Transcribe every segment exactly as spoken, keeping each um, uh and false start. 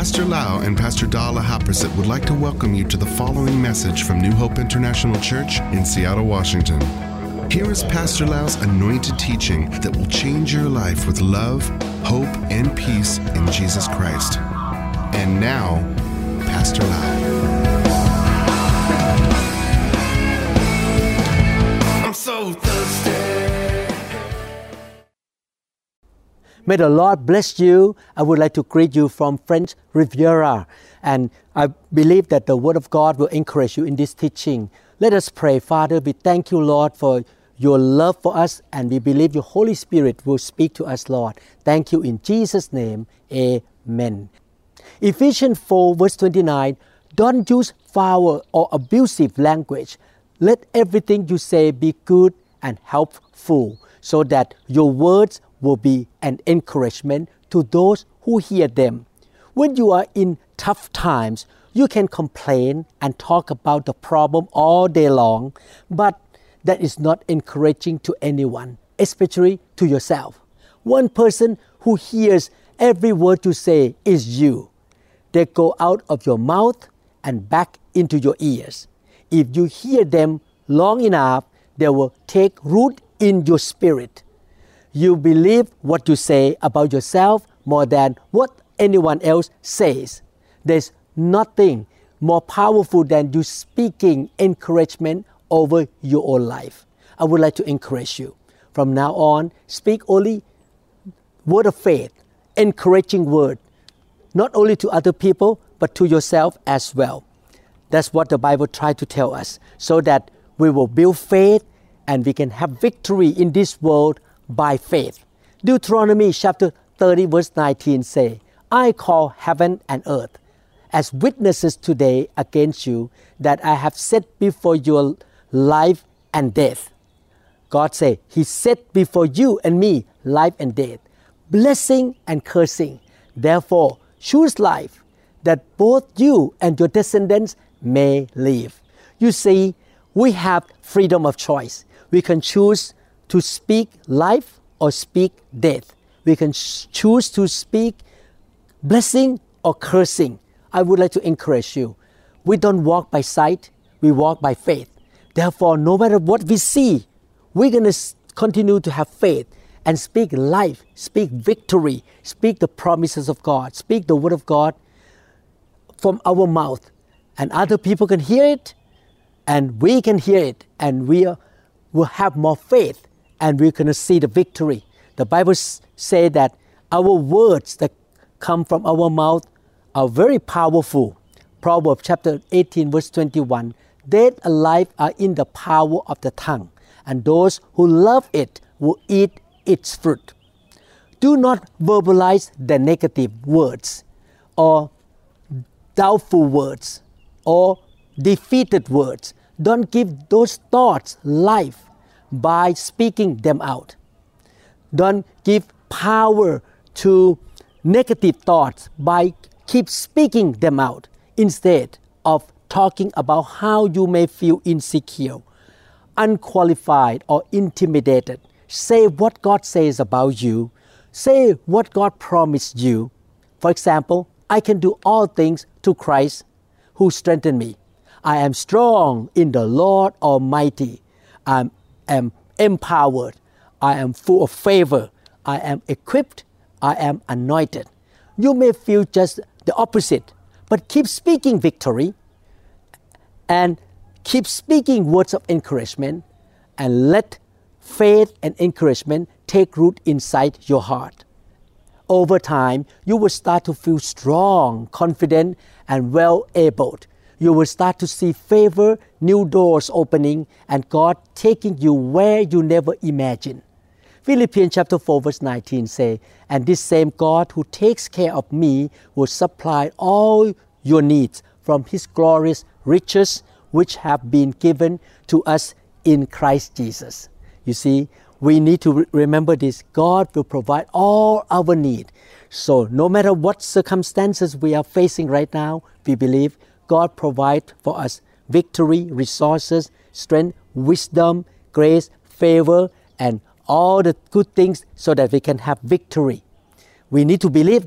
Pastor Lau and Pastor Dala Haprasit would like to welcome you to the following message from New Hope International Church in Seattle, Washington. Here is Pastor Lau's anointed teaching that will change your life with love, hope, and peace in Jesus Christ. And now, Pastor Lau. I'm so thirsty. May the Lord bless you. I would like to greet you from French Riviera. And I believe that the Word of God will encourage you in this teaching. Let us pray. Father, we thank you, Lord, for your love for us. And we believe your Holy Spirit will speak to us, Lord. Thank you in Jesus' name. Amen. Ephesians four verse twenty-nine, don't use foul or abusive language. Let everything you say be good and helpful, so that your words will be an encouragement to those who hear them. When you are in tough times, you can complain and talk about the problem all day long, but that is not encouraging to anyone, especially to yourself. One person who hears every word you say is you. They go out of your mouth and back into your ears. If you hear them long enough, they will take root in your spirit. You believe what you say about yourself more than what anyone else says. There's nothing more powerful than you speaking encouragement over your own life. I would like to encourage you. From now on, speak only word of faith, encouraging word, not only to other people, but to yourself as well. That's what the Bible tries to tell us, so that we will build faith and we can have victory in this world by faith. Deuteronomy chapter thirty verse nineteen say, I call heaven and earth as witnesses today against you that I have set before you life and death. God say, He set before you and me life and death, blessing and cursing. Therefore, choose life, that both you and your descendants may live. You see, we have freedom of choice. We can choose to speak life or speak death. We can sh- choose to speak blessing or cursing. I would like to encourage you. We don't walk by sight, we walk by faith. Therefore, no matter what we see, we're going to s- continue to have faith and speak life, speak victory, speak the promises of God, speak the word of God from our mouth. And other people can hear it, and we can hear it, and we are, will have more faith, and we're going to see the victory. The Bible s- says that our words that come from our mouth are very powerful. Proverbs chapter eighteen verse twenty-one, death and life are in the power of the tongue, and those who love it will eat its fruit. Do not verbalize the negative words or doubtful words or defeated words. Don't give those thoughts life by speaking them out. Don't give power to negative thoughts by keep speaking them out, instead of talking about how you may feel insecure, unqualified, or intimidated. Say what God says about you. Say what God promised you. For example, I can do all things through Christ who strengthened me. I am strong in the Lord Almighty. I am empowered. I am full of favor. I am equipped. I am anointed. You may feel just the opposite, but keep speaking victory and keep speaking words of encouragement, and let faith and encouragement take root inside your heart. Over time, you will start to feel strong, confident, and well-abled. You will start to see favor, new doors opening, and God taking you where you never imagined. Philippians chapter four verse nineteen say, and this same God who takes care of me will supply all your needs from His glorious riches which have been given to us in Christ Jesus. You see, we need to re- remember this. God will provide all our need. So no matter what circumstances we are facing right now, we believe God provides for us victory, resources, strength, wisdom, grace, favor, and all the good things so that we can have victory. We need to believe that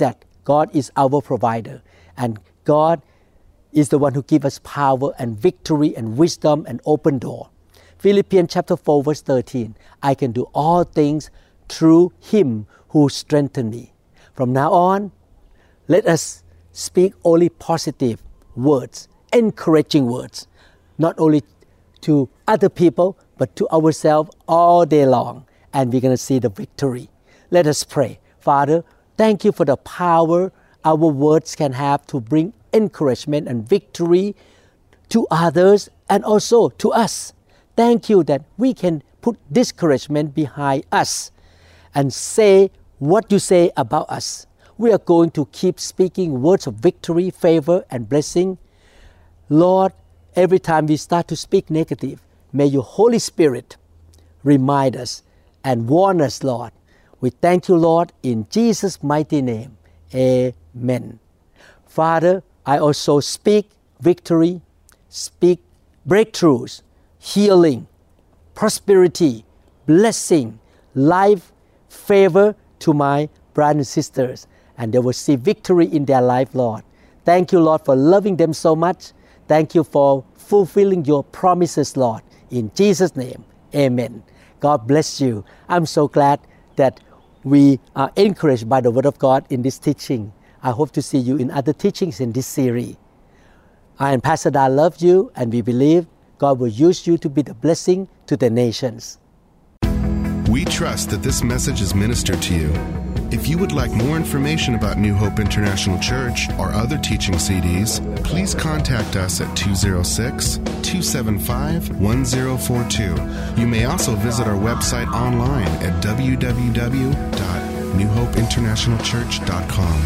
God is our provider, and God is the one who gives us power and victory and wisdom and open door. Philippians chapter four verse thirteen, I can do all things through Him who strengthens me. From now on, let us speak only positive words, encouraging words, not only to other people, but to ourselves all day long, and we're going to see the victory. Let us pray. Father, thank you for the power our words can have to bring encouragement and victory to others and also to us. Thank you that we can put discouragement behind us and say what you say about us. We are going to keep speaking words of victory, favor, and blessing. Lord, every time we start to speak negative, may your Holy Spirit remind us and warn us, Lord. We thank you, Lord, in Jesus' mighty name. Amen. Father, I also speak victory, speak breakthroughs, healing, prosperity, blessing, life, favor to my brothers and sisters, and they will see victory in their life, Lord. Thank you, Lord, for loving them so much. Thank you for fulfilling your promises, Lord. In Jesus' name, amen. God bless you. I'm so glad that we are encouraged by the Word of God in this teaching. I hope to see you in other teachings in this series. I and Pastor Da love you, and we believe God will use you to be the blessing to the nations. We trust that this message is ministered to you. If you would like more information about New Hope International Church or other teaching C Ds, please contact us at two oh six, two seven five, one oh four two. You may also visit our website online at w w w dot new hope international church dot com.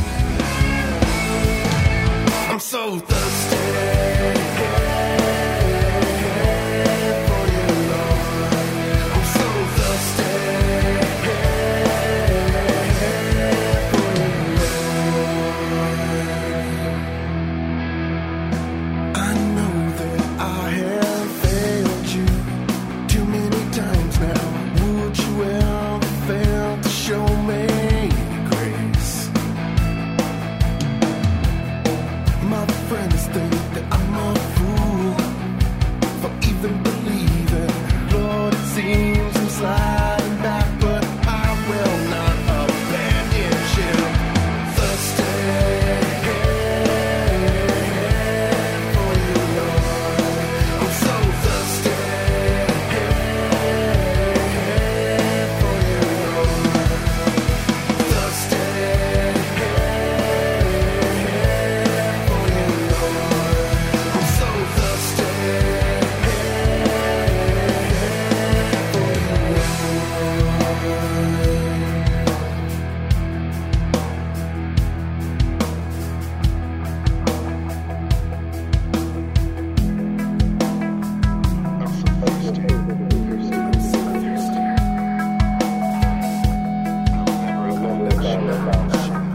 I'm so thirsty.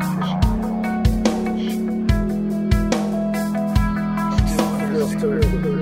Still